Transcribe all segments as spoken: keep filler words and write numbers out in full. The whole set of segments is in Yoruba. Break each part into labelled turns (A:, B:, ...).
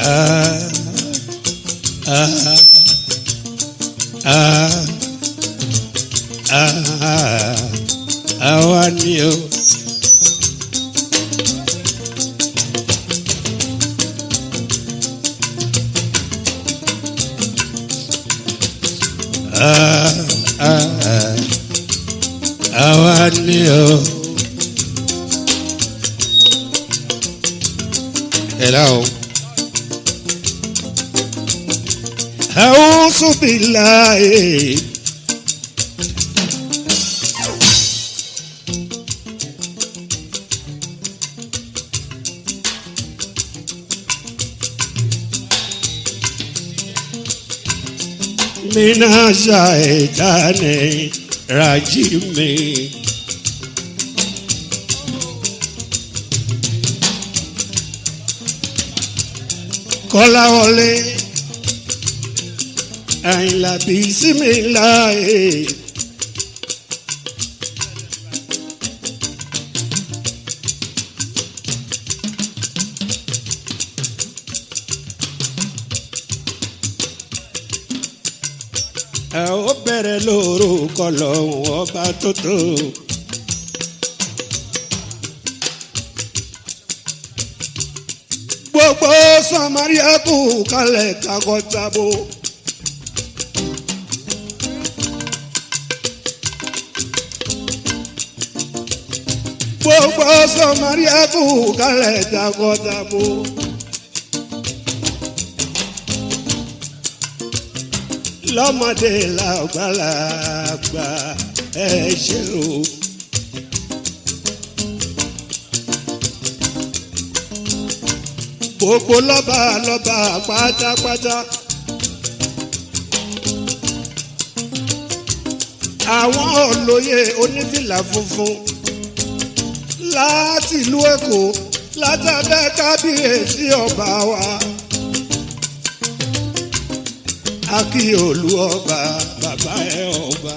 A: Ah, ah, ah, ah, àwa ni o. Ah, ah, ah, àwa ni o. Hello. A'udhu billahi. Minash shaitani rajim. Kọ́láwọlé Àyìnlá bisimilahi. Ẹ ó bẹ̀rẹ̀ lórúkọ lọ́hùn ọba tó tó. Gbogbo Samaria kù kalẹ̀ kakọ́tabo. Gbogbo Samaria kù kalẹ̀ kakọ́tabo. Lọ́mọdé làgbàlagbà ẹ ṣé o. Gbogbo lọ́ba lọ́ba pátápátá. Àwọn olóyè onífìlà funfun láti ìlú Èkó látàbẹ́ kábíyèsí ọba wa. Akíolú ọba bàbá ẹ ọba.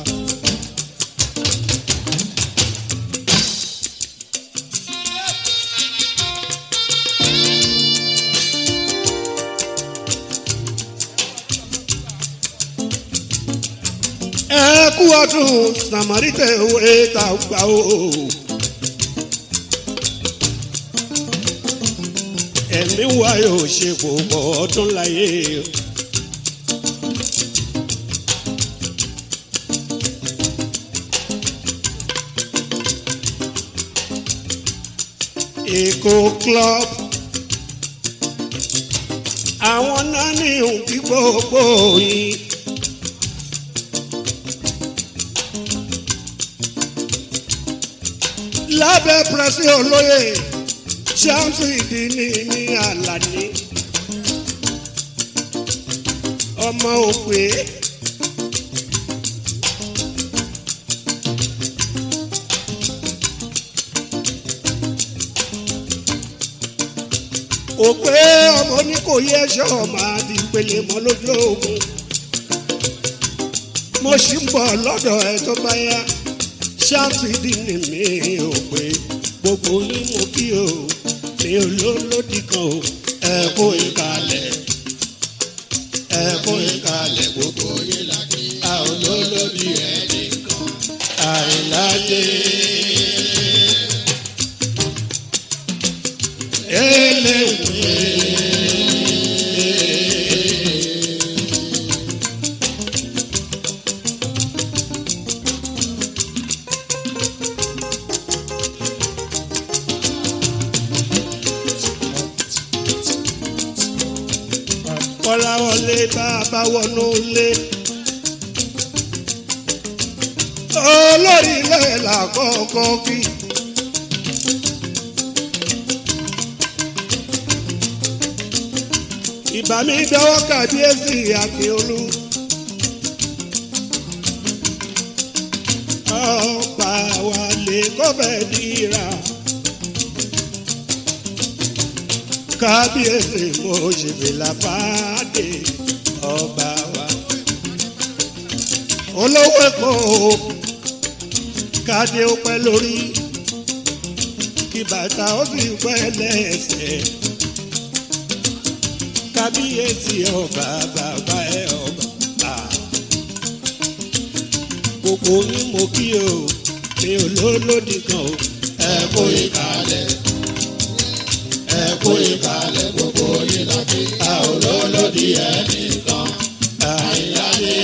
A: Ẹ kú ọdún Sàmárìtẹ̀ òwe ta gbà o. Ẹ̀mí wa yóò ṣe gbogbo ọdún láyé o. Èkó club àwọn náà ní òkú gbogbo yìí. Lábẹ́ pẹ̀sì olóyè ṣáàmùsì ìdíní ní Àlàní ọmọ òpè. Òpè ọmọ ní kò yẹ ẹṣọ máa di ìpele mọ́ lójú ogun. Mo ṣì ń bọ̀ lọ́dọ̀ ẹ tó bá yá. Ṣáàtìdì ni mi ò pé gbogbo yín mo kí o mi ò lólódì kan o. Ẹ kó ìkàlẹ̀ ẹ kó ìkàlẹ̀ gbogbo yín láti a ò lólódì ẹnì kan àìláyé. Eléwé. Kọ́láwọlé bàbá wọnú ilé. Olórí ilé làkọ́kọ́ kí. Ìbá mi dọ́wọ́ kàbíyèsí Akíolú. Ọba wa lè kọ́fẹ́ dìra. Kábíyèsí mo ṣe fìlà fàdé ọba wa. Olówó Èkó kádé ó pẹ́ lórí kí bàtà ó sì pẹ́ lẹ́sẹ̀. kábíyèsí ọba bàbá ẹ ọba. Gbogbo yín mo kí o, mi ò lólódì kan o.
B: Ẹ kú ìkàlẹ̀, ẹ kú ìkàlẹ̀ gbogbo yín láti. A ò lólódì ẹnìkan, àyíláde.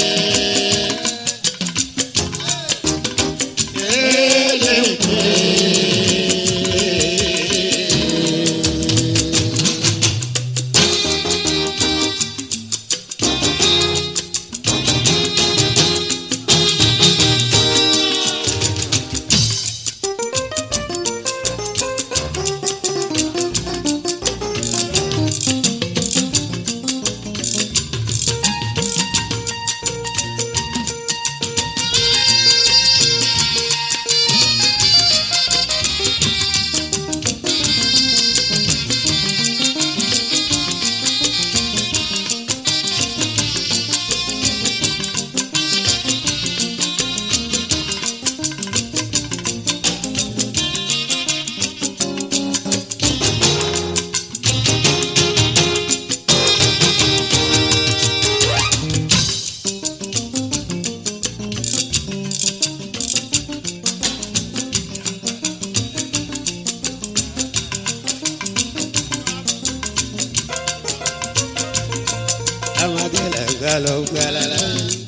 A: Galo galala,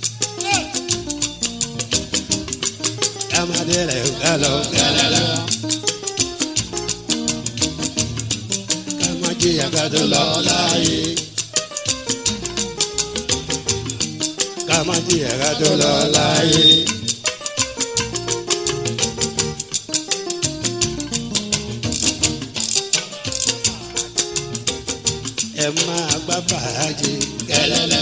A: amadele galo galala, kamaji agado lolaye, kamaji agado lolaye. Ẹ máa gbá fàájì gẹlẹlẹ.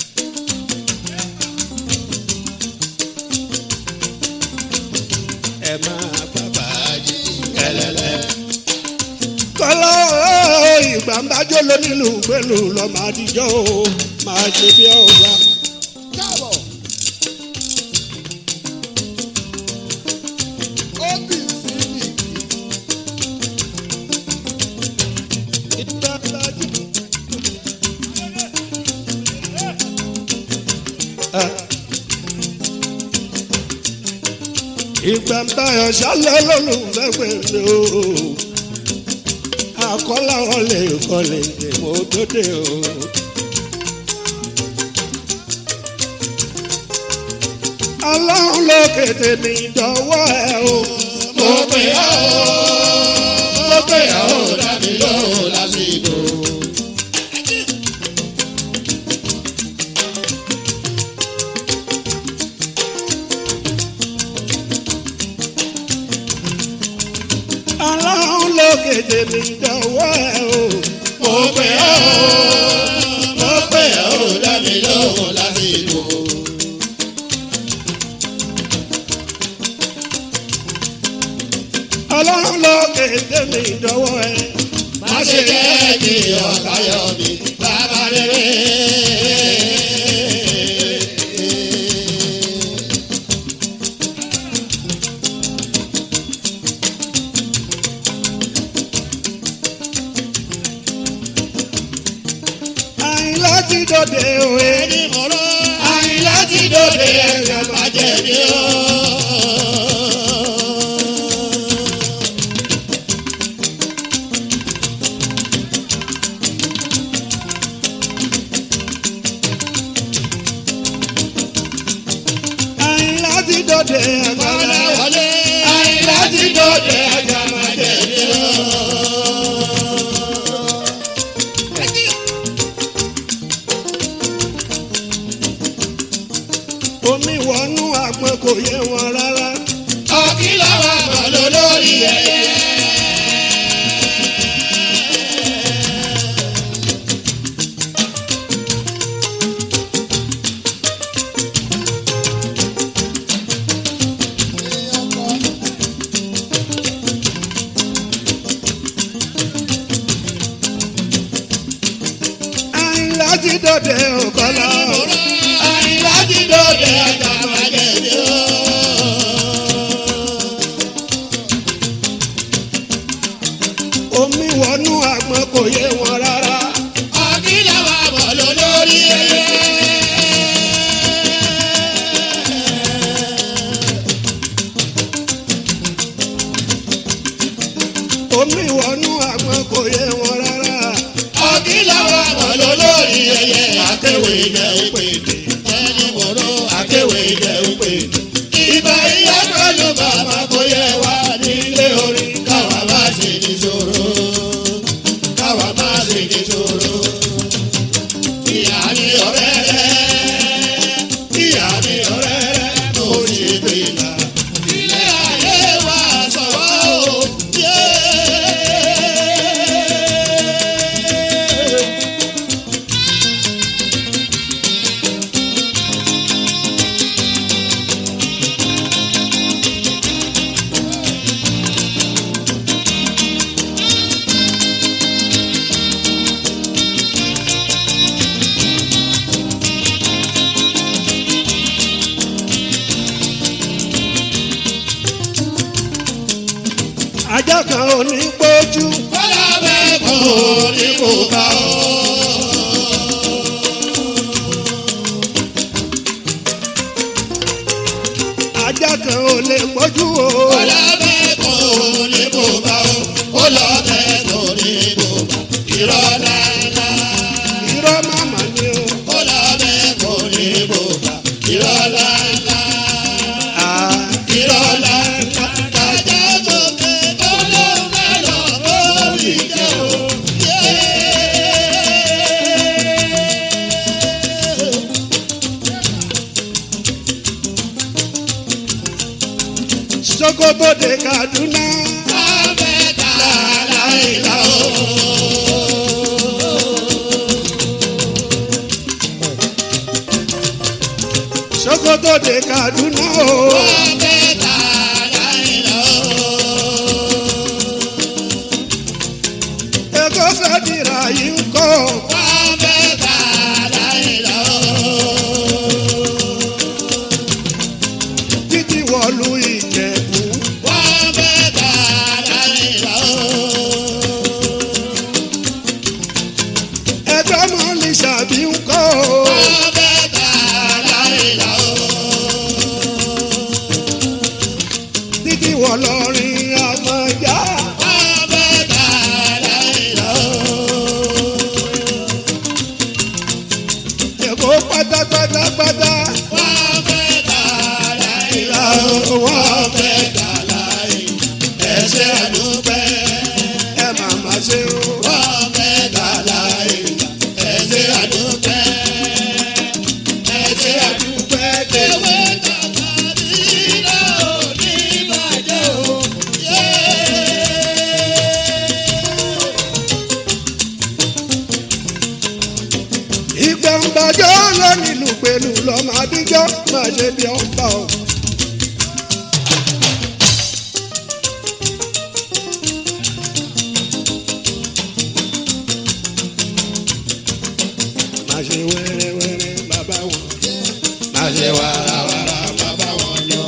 A: Ẹ máa gbá fàájì gẹlẹlẹ. Kọ́lá ìgbà ń bájọ́ lónílù gbẹ́lù lọ máa dijọ́ o máa ṣe bí ọba.
B: Káàbọ̀. Ó bì sí mi.
A: Ìtàlájú. Ìgbà ń báyọ̀ ṣálẹ̀ lólùfẹ́ pẹ̀lú o. Àkọ́lá wọn lè kọ́lé mo tó dé o. Ọlọ́run ló kété ní ìdánwò ẹ o.
B: Mo pè ọ́ o, mo pè ọ́ o, dàbí lóhùn lásìkò.
A: Ọlọ́run ló kété ní ìdánwò ẹ o.
B: Mo pè ọ́ o, mo pè ọ́ o, dàbí lóhùn lásìkò.
A: Ọlọ́run ló kété ní ìdánwò ẹ.
B: Má ṣe jẹ́ kí ọ̀tá yọ mí, bàbá rere.
A: Àyìnlá ti dòde òwe.
B: Ẹni mọ̀rọ̀ Àyìnlá ti dòde ẹ̀ka bàjẹ́ ni ó.
A: Àyìnlá ti dòde àgbàlá.
B: Wọlé Àyìnlá ti dòde ẹ̀ka bàjẹ́ ni ó.
A: Omi wọnú àgbọn kò yé wọn rárá.
B: Ọ̀kí lọ́wọ́ àmọ́ lólórí ẹ̀yẹ.
A: Àyìnlá ti dòde òkọlọ.
B: Àyìnlá ti dòde ẹ̀ka bàjẹ́ ni ó.
A: Omi wọnú àgbọn kò yé wọn rárá.
B: Ọ̀kí
A: omi wọnú àgbọn kò yé wọn rárá.
B: ọ̀kí làwọn àmọ̀ lólórí ẹyẹ akéwì jẹ́ òpèdè. ẹni wòró akéwì jẹ́ òpèdè. ìbá ìyá pẹ̀lú bàbá kò yẹ wá nílé orí. káwa má ṣe ní ṣòro. káwa má ṣe ní ṣòro. ìyá ni ọ̀rẹ́ rẹ̀. ìyá ni ọ̀rẹ́ rẹ̀. mo ṣe fìlà. ilé ayé wa sọ̀rọ̀ o.
A: ajá kan ò ní gbójú.
B: bọ́lá bẹ́ẹ̀ kò ní kó bá o.
A: ajá kan ò lè gbójú o.
B: bọ́lá bẹ́ẹ̀ kò ní kó bá o. ó lọ bẹ́ẹ̀ kò ní kó bá. irọ́ lánà.
A: irọ́ màmá ni o.
B: ó lọ bẹ́ẹ̀ kò ní kó bá. irọ́ lánà. irọ́ lánà. kájà gòkè kó ló ń bá lọ bóyí jẹ́ o.
A: Sokoto de Kaduna.
B: Abẹ́ta láìla o.
A: Sokoto de Kaduna o.
B: Abẹ́ta láìla o.
A: Èkó fẹ́ dira yìí ń kọ́.
B: Abẹ́ta láìla o.
A: Títí wọ̀lú Ìjẹ̀bú.
B: Abẹ́ta láìla o.
A: Ẹgbẹ́ mọ́lì ṣàbí ń kọ́.
B: Abẹ́ta láìla o.
A: Títí wọ̀ lọ́rin Àmọ̀já.
B: Abẹ́ta láìla o.
A: Èkó pátápátá pátá.
B: Abẹ́ta láìla o. Abẹ́ta láìla o. Ẹ ṣé àdúpẹ́.
A: Ẹ màmá ṣe o.
B: Abẹ́ta láìla o. Ẹ ṣé àdúpẹ́. Ẹ ṣé àdúpẹ́. Ewé kàkà nílò ní ìbàjẹ́ o.
A: Ìgbàǹgbàjọ́ lónìí lùpẹ̀lú lọ́mọ àdíjọ́ máa ṣe bí ọ̀pá o. Máa ṣe wẹ́rẹ́wẹ́rẹ́ bàbá wọn.
B: Má ṣe wàràwàrà bàbá wọn lọ.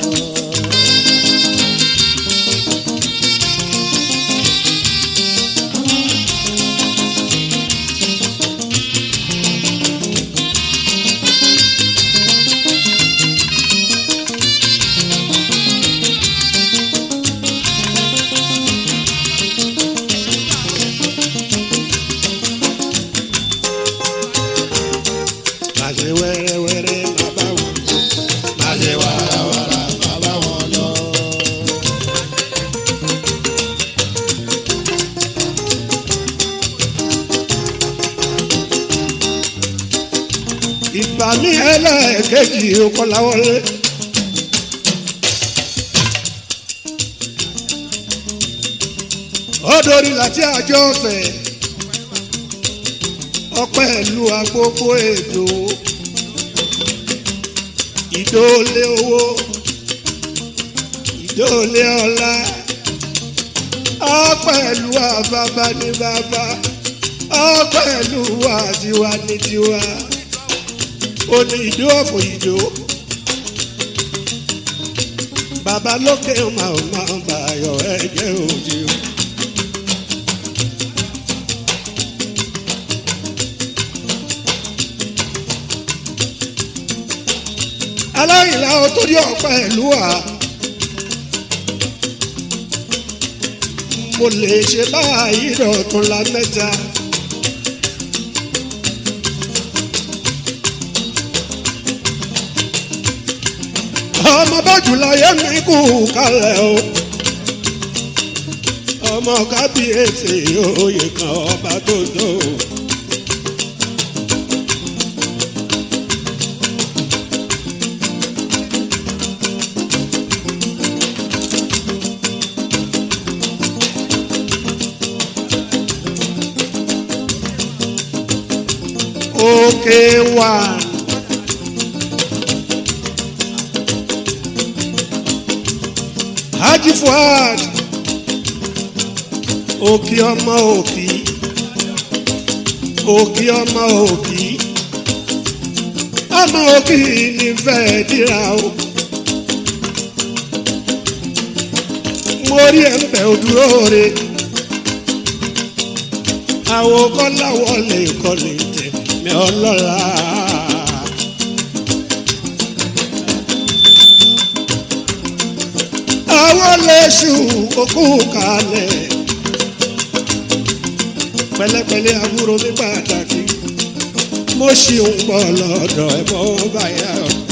A: Máa ṣe wẹ́rẹ́wẹ́rẹ́ bàbá wọn.
B: Má ṣe wàràwàrà bàbá wọn lọ.
A: Ìgbà ní ẹlẹ́ẹ̀kejì Kọ́láwọlé. Ó dorí láti àjọ ọ̀sẹ̀. Ọpẹ́ ìlú agbógbó èdò. Ìdólé owó. Ìdólé ọlá. Ọpẹ́ ìlú àbábá ní bàbá. Ọpẹ́ ìlú wa tiwa ní tiwa. Ó ní ìdó ọ̀fọ̀ ìdó. Bàbá lókè máa máa bàyọ̀ ẹ̀jẹ̀ òjì. Aláìlá o torí ọ̀pá ìlú wa. mo lè ṣe báyìí dọ̀tún la mẹ́ta. ọmọ bọ́jú láyé mi kú kalẹ̀ o ọmọ kábíyèsí oyè kan ọba tó tó. Okay, one. Haji Fuad òkì ọmọ òkì òkì ọmọ òkì ọmọ òkì nífẹ̀ẹ́ dira o mo rí ẹ̀ńbẹ̀ òdúró re àwọn kọ́lá wọlé kọ́lé tẹ̀ mi ọlọ́lá. àwọn lẹ́sù òkú kalẹ̀ pẹ̀lẹ́pẹ̀lẹ́ àbúrò mi pàtàkì mo ṣì ń bọ̀ lọ́dọ̀ ẹ̀bọ̀ báyà.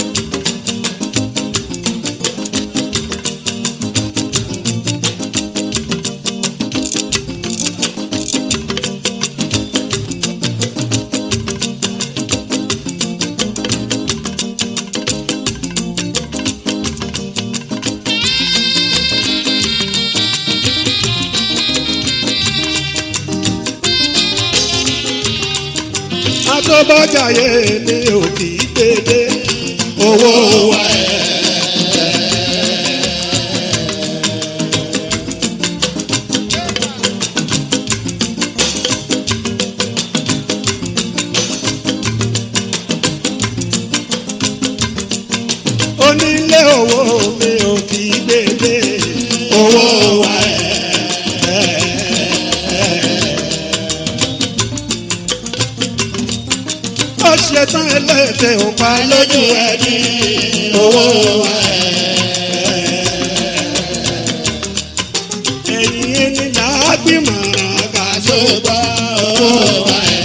A: Àtọ́bọ̀jáyé mi ò kì í dédé owó wa ẹ̀. Onílé owó mi ò kì í dédé owó wa ẹ̀. Ṣetán ẹlẹ́dẹ̀ ò pa lójú ẹni owó wa ẹ̀. ẹ̀yìn ẹni lágbìmọ̀ ká tó gbọ́ owó wa ẹ̀.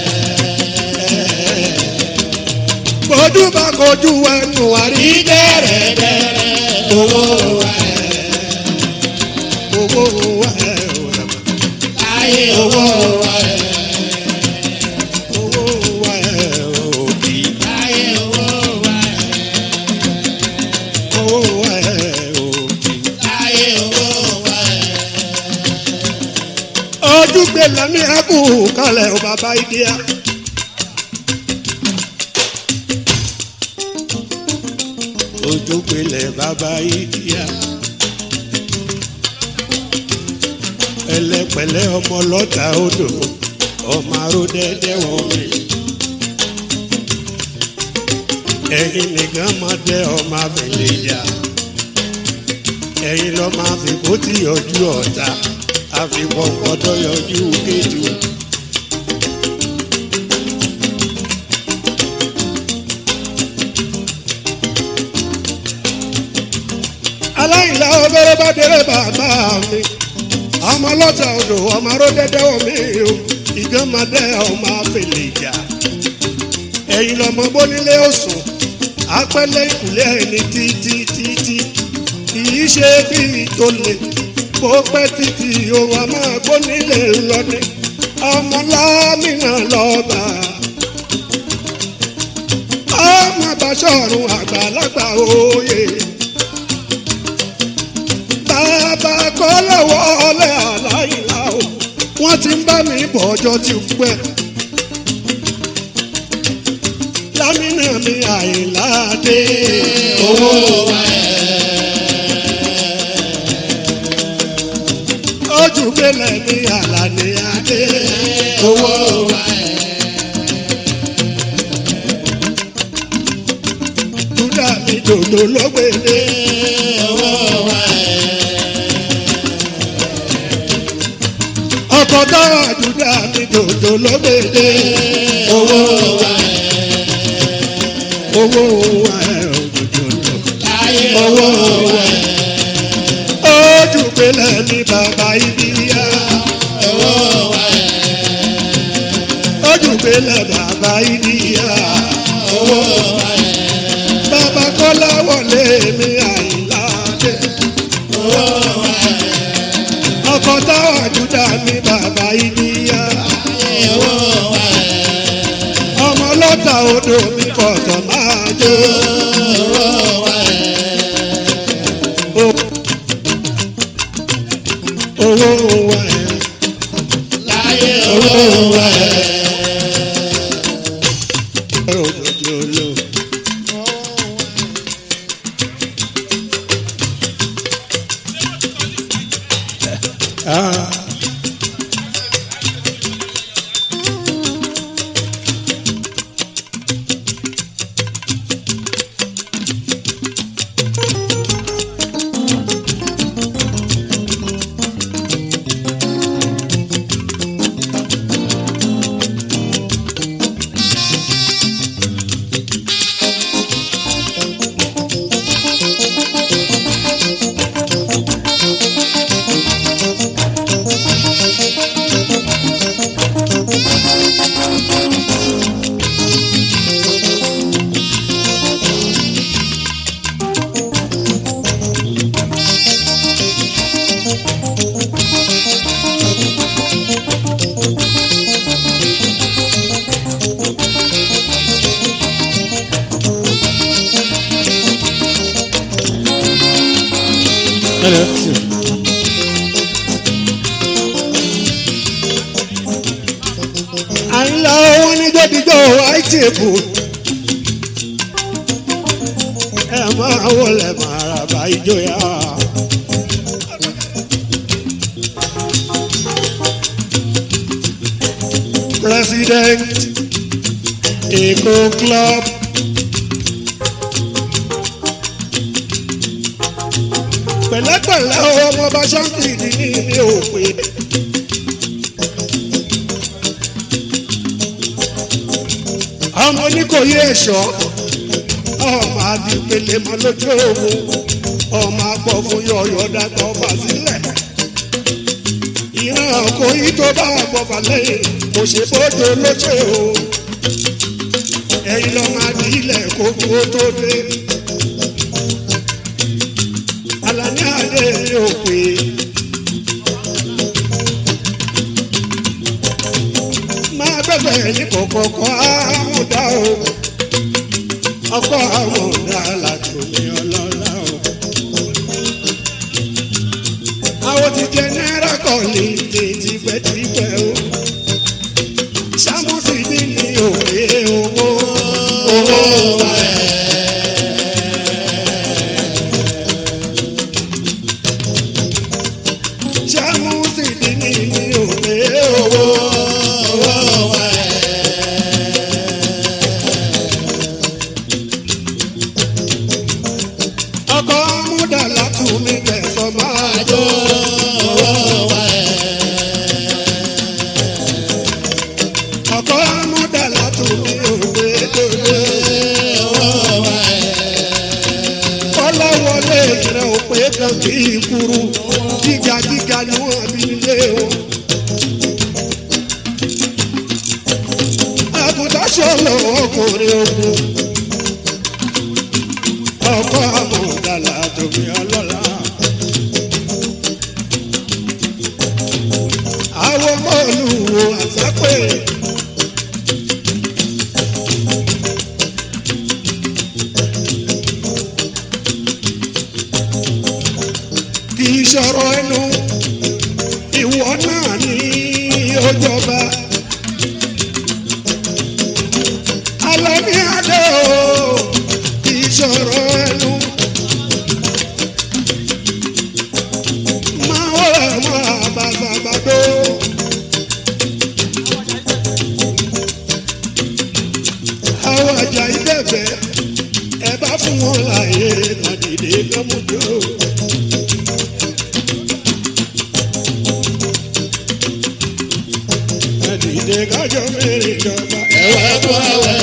A: bójú bá kojú ẹnu àrí dẹ́rẹ́dẹ́rẹ́ owó wa ẹ̀. owó wa ẹ̀ ayé owó wa ẹ̀. ojúgbé lẹ́mí ẹ̀kú kalẹ̀ ò bàbá ìdíyà. ojúgbé lẹ̀ bàbá ìdíyà. ẹlẹ́pẹ̀lẹ́ ọmọ lọ́tà odò ọmọ aródẹ́dẹ́ wọ́n mi. ẹ̀yin nìkan máa dẹ ọmọ abẹ́lẹ̀ yá. ẹ̀yin lọ́ máa fi kó tí yọjú ọ̀tá. àfikún ọdọ yọjú kéjù. aláìlá obìnrin bá délé bàbá mi ọmọ ọlọ́tà odò ọmọ aródẹ́dẹ́ omi o ìgbọ́mọdé ọmọ àfẹlẹ̀ ìjà. ẹ̀yin lọ́mọ bónílé òsùn apẹ́lẹ́ ìkùlẹ̀ ẹni títí títí kì í ṣe bí tó lè. bó pẹ́ títí òun a máa gbó nílé lọ́ní ọmọ lámìnà lọ́ba ọmọ àbáṣọ̀run àgbàlagbà òye bàbá kọ́ lọ́wọ́ ọlẹ́ àláìlá o wọ́n ti ń bá mi bọ̀ ọjọ́ ti pẹ́ lámìnà mi àìláde owó wa ẹ̀. ojú gbélé ní àlàní adé owó wa ẹ̀. dúdà mi dòdò lọ́gbẹ̀dẹ owó wa ẹ̀. ọkọ̀ táwa dúdà mi dòdò lọ́gbẹ̀dẹ owó wa ẹ̀. owó wa ẹ̀ òdòdó lọ owó wa ẹ̀. ojú gbélé ní bàbá ibi délẹ̀ bàbá ìdíyà.
B: owó wa ẹ̀.
A: Bàbá Kọ́lá wọlé mi Àyìnládé.
B: owó wa ẹ̀.
A: Ọkọ̀ táwọn àjùdá mi bàbá ìdíyà.
B: owó wa ẹ̀.
A: Ọmọ lọ́tà odò mi kọ̀tọ̀ máa jó.
B: owó wa ẹ̀.
A: Owó wa ẹ̀.
B: láyé owó wa ẹ̀.
A: Òjòjòló. Ah. Àyìnlá wọn ní jẹ́díjọ́ àìtìkù ẹ máa wọlé màràbà ìjọyà. President Èkó Club. Pẹ̀lẹ́pẹ̀lẹ́ ọmọ bá ṣáǹtì ní ilé òpè. Ọmọ oníkòyí ẹ̀ṣọ́ ọmọ àdìpele mọ lójú òun ọmọ apọ̀ fún yọ̀yọ̀ dàgbà ọba sílẹ̀. Ìran òkòyí tó bá àgbọ̀fà lẹ́yìn kò ṣe bójú lóṣè o. Ẹ̀yin lọ́ máa di ilẹ̀ kókó tó dé. Alani adé òpè. Máa bẹ̀bẹ̀ ní kọ̀kọ̀kọ̀ àmúdá o. Ọkọ̀ àmúdá làtòmí ọlọ́lá o. Àwọn ti jẹ náírà kọ̀ọ̀lì ní tipẹ́tipẹ́ o. Ṣàmùsì ní ní òwe owó.
B: owó wa ẹ̀.
A: Ṣàmùsì ní ní òwe owó.
B: owó wa ẹ̀.
A: Ọkọ̀ àmúdá látòmí kẹsàn máa jó.
B: owó wa ẹ̀.
A: Ọkọ̀ àmúdá látòmí òwe dòdò.
B: owó wa ẹ̀.
A: Kọ́lá wọlé ìrẹ̀ òpè kan kì í kúrú. Gíga gíga ni wọ́n bí nílé wọn. Àgùntàn ṣọlọ ọkùnrin ogun. Ọkọ̀ àmúdá látòmí ọlọ́lá. Àwọn ọmọ olùwò àsápè. Kì í ṣọ̀rọ̀ ẹnu ìwọ náà ní ojọba. Alani adé o kì í ṣọ̀rọ̀ ẹnu. Máa wọlé máa bàbàbàdó. Àwọn àjà ìdẹ̀bẹ̀ ẹ bá fún wọn láàyè kan dìde lọ́múdó. Ẹ dìde kájọ mẹ́rin jọba.
B: ẹ̀wẹ̀ tó ẹ̀wẹ̀.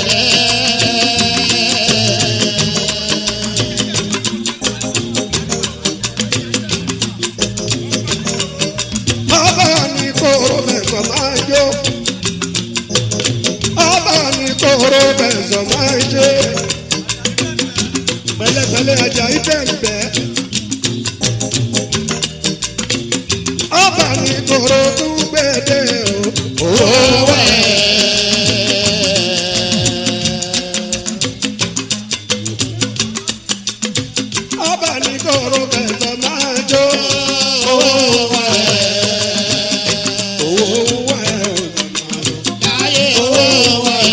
A: Bàbá ní kóró mẹ́fà máa jó. bẹ̀m̀bẹ̀. Ọba ní kòrò tún gbèdé o. Owó ẹ̀. Ọba ní kòrò kẹsàn máa jó. Owó ẹ̀. Owó ẹ̀.
B: Láyé owó ẹ̀.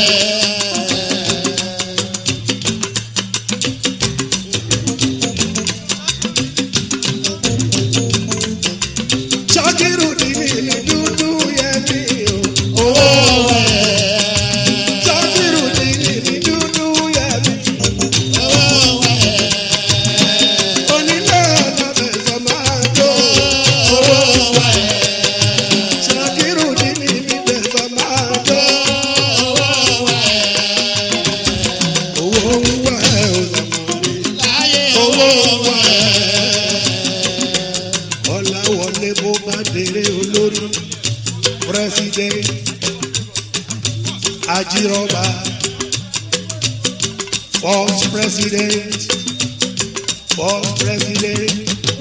A: Ṣakiru di ní dúdú yẹmi o.
B: Owó ẹ̀.
A: Ṣakiru di ní dúdú yẹmi.
B: Owó ẹ̀.
A: Onílé ọlọ́fẹ̀sọ̀ máa jó.
B: Owó ẹ̀.
A: Ṣakiru di ní fẹ̀sọ̀ máa jó.
B: Owó ẹ̀.
A: Owó ń wá ẹ̀ o sọ̀mọ́rí.
B: Láyé owó ẹ̀.
A: Ọláwọlé bó bá délé olórí. President Ajírọ́bà. First president. First president.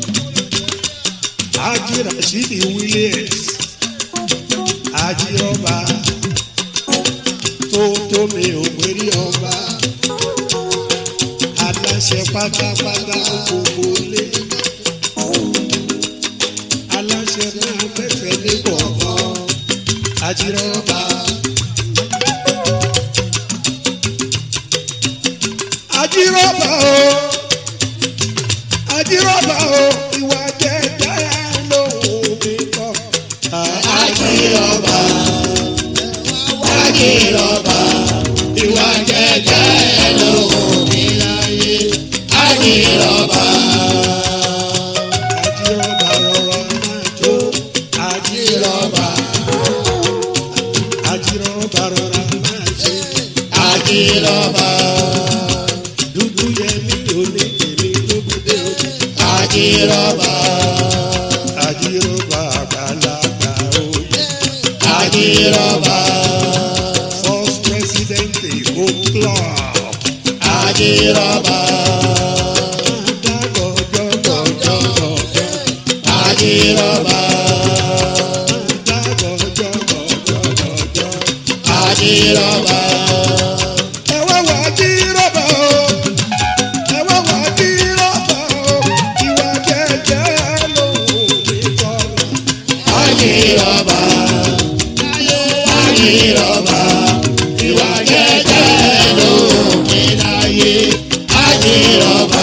A: Haji Rashidi Williams. Ajírọ́bà. Tó tó mi ò gbérí ọba. Aláṣẹ pátápátá gbogbo lé. Aláṣẹ máa fẹ́fẹ́ lé kọ̀ọ̀kan. Ajírọ́bà. Ajírọ́bà o. Ajírọ́bà o. Ìwà jẹ́jẹ́ lóhùn mi kọ́.
B: Ajírọ́bà. Ajírọ́bà. Ìwà jẹ́jẹ́ lóhùn mi láyé. Ajírọ́bà.
A: Ajírọ́bà rọra máa jó.
B: Ajírọ́bà.
A: Ajírọ́bà rọra máa ṣe.
B: Ajírọ́bà.
A: Dúdú yẹmi ò ní tèmi lókùdé o.
B: Ajírọ́bà.
A: Ajírọ́bà àgbàlagbà oyè.
B: Ajírọ́bà.
A: First president Èkó club.
B: Ajírọ́bà.
A: Dágọ̀jọ́gọ̀jọ́gọ̀jọ́.
B: Ajírọ́bà.
A: Dágọ̀jọ́gọ̀jọ́gọ̀jọ́.
B: Ajírọ́bà.
A: Ẹ wá wá Ajírọ́bà o. Ẹ wá wá Ajírọ́bà o. Ìwà jẹ́jẹ́ lóhùn mi kọ́.
B: Ajírọ́bà. Ajírọ́bà. Ìwà jẹ́jẹ́ lóhùn mi láyé. Ajírọ́bà.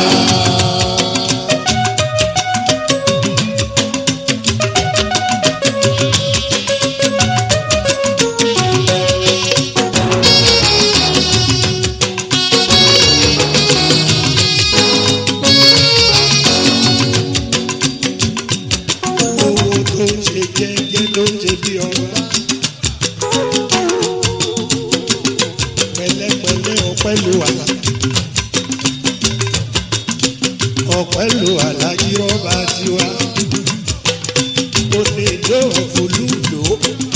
A: Owó tó ń ṣe jẹ́jẹ́ ló ń ṣe bí ọba. Pẹ̀lẹ́pẹ̀lẹ́ ọpẹ́ ló wà. Ọpẹ́ ló wà Ajírọ́bà tiwa. Òde ìjọ òfòlùdó.